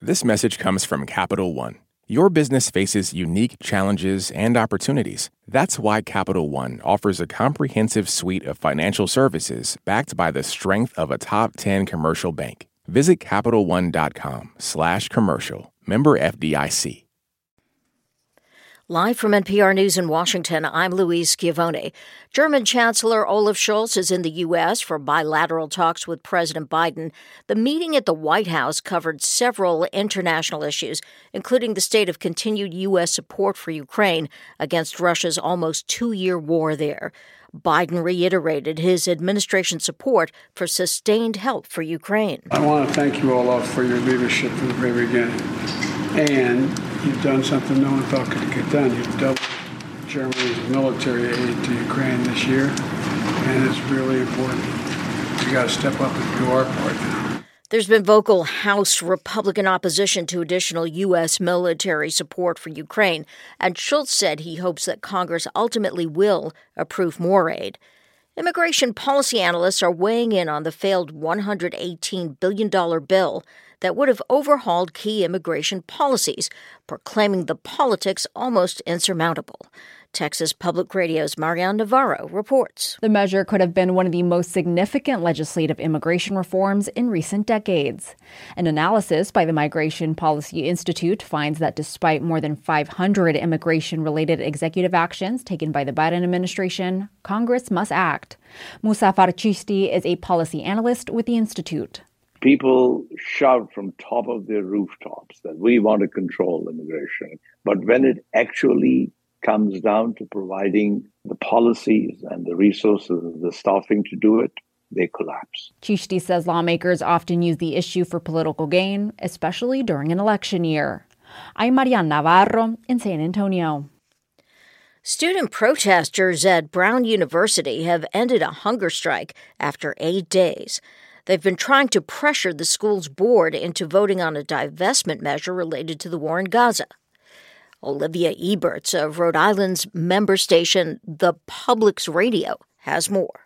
This message comes from Capital One. Your business faces unique challenges and opportunities. That's why Capital One offers a comprehensive suite of financial services backed by the strength of a top 10 commercial bank. Visit CapitalOne.com/commercial. Member FDIC. Live from NPR News in Washington, I'm Louise Schiavone. German Chancellor Olaf Scholz is in the U.S. for bilateral talks with President Biden. The meeting at the White House covered several international issues, including the state of continued U.S. support for Ukraine against Russia's almost two-year war there. Biden reiterated his administration's support for sustained help for Ukraine. I want to thank you, Olaf, for your leadership from the very beginning. And you've done something no one thought could get done. You've doubled Germany's military aid to Ukraine this year, and it's really important. We got to step up and do our part now. There's been vocal House Republican opposition to additional U.S. military support for Ukraine, and Scholz said he hopes that Congress ultimately will approve more aid. Immigration policy analysts are weighing in on the failed $118 billion bill that would have overhauled key immigration policies, proclaiming the politics almost insurmountable. Texas Public Radio's Marianne Navarro reports. The measure could have been one of the most significant legislative immigration reforms in recent decades. An analysis by the Migration Policy Institute finds that despite more than 500 immigration-related executive actions taken by the Biden administration, Congress must act. Muzaffar Chisti is a policy analyst with the Institute. People shout from top of their rooftops that we want to control immigration. But when it actually comes down to providing the policies and the resources and the staffing to do it, they collapse. Chisti says lawmakers often use the issue for political gain, especially during an election year. I'm Marianne Navarro in San Antonio. Student protesters at Brown University have ended a hunger strike after 8 days. They've been trying to pressure the school's board into voting on a divestment measure related to the war in Gaza. Olivia Eberts of Rhode Island's member station, The Public's Radio, has more.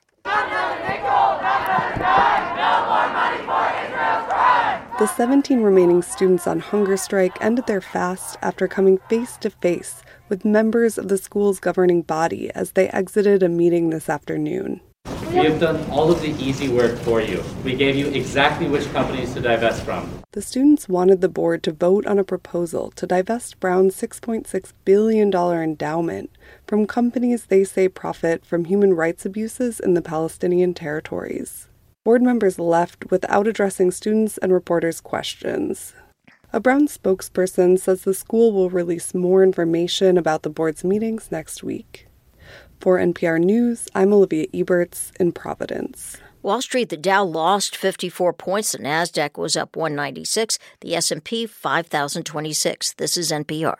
The 17 remaining students on hunger strike ended their fast after coming face to face with members of the school's governing body as they exited a meeting this afternoon. We have done all of the easy work for you. We gave you exactly which companies to divest from. The students wanted the board to vote on a proposal to divest Brown's $6.6 billion endowment from companies they say profit from human rights abuses in the Palestinian territories. Board members left without addressing students' and reporters' questions. A Brown spokesperson says the school will release more information about the board's meetings next week. For NPR News, I'm Olivia Eberts in Providence. Wall Street, the Dow lost 54 points. The Nasdaq was up 196. The S&P 5,026. This is NPR.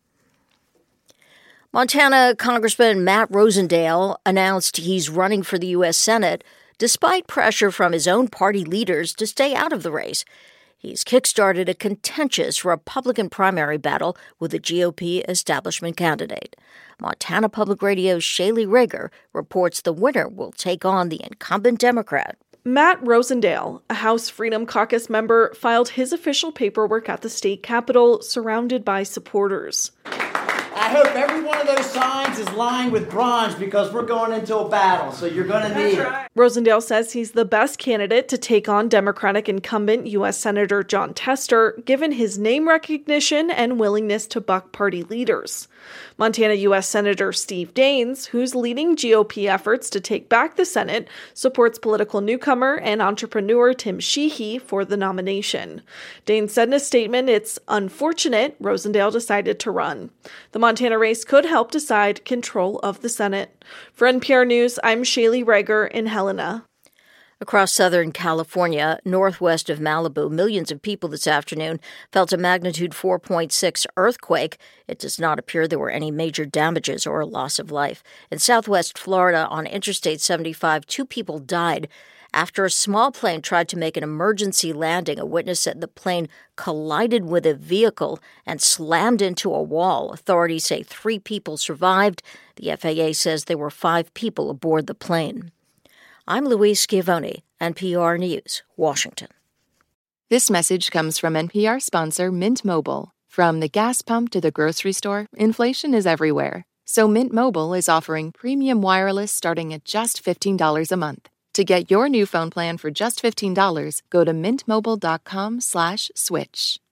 Montana Congressman Matt Rosendale announced he's running for the U.S. Senate despite pressure from his own party leaders to stay out of the race. He's kickstarted a contentious Republican primary battle with a GOP establishment candidate. Montana Public Radio's Shaylee Rager reports the winner will take on the incumbent Democrat. Matt Rosendale, a House Freedom Caucus member, filed his official paperwork at the state capitol, surrounded by supporters. I hope every one of those signs is lined with bronze because we're going into a battle, so you're going to need it. Rosendale says he's the best candidate to take on Democratic incumbent U.S. Senator Jon Tester, given his name recognition and willingness to buck party leaders. Montana U.S. Senator Steve Daines, who's leading GOP efforts to take back the Senate, supports political newcomer and entrepreneur Tim Sheehy for the nomination. Daines said in a statement it's unfortunate Rosendale decided to run. The Montana race could help decide control of the Senate. For NPR News, I'm Shaylee Rager in Helena. Across Southern California, northwest of Malibu, millions of people this afternoon felt a magnitude 4.6 earthquake. It does not appear there were any major damages or a loss of life. In southwest Florida, on Interstate 75, 2 people died after a small plane tried to make an emergency landing. A witness said the plane collided with a vehicle and slammed into a wall. Authorities say 3 people survived. The FAA says there were 5 people aboard the plane. I'm Louise Schiavone, NPR News, Washington. This message comes from NPR sponsor Mint Mobile. From the gas pump to the grocery store, inflation is everywhere. So Mint Mobile is offering premium wireless starting at just $15 a month. To get your new phone plan for just $15, go to mintmobile.com/switch.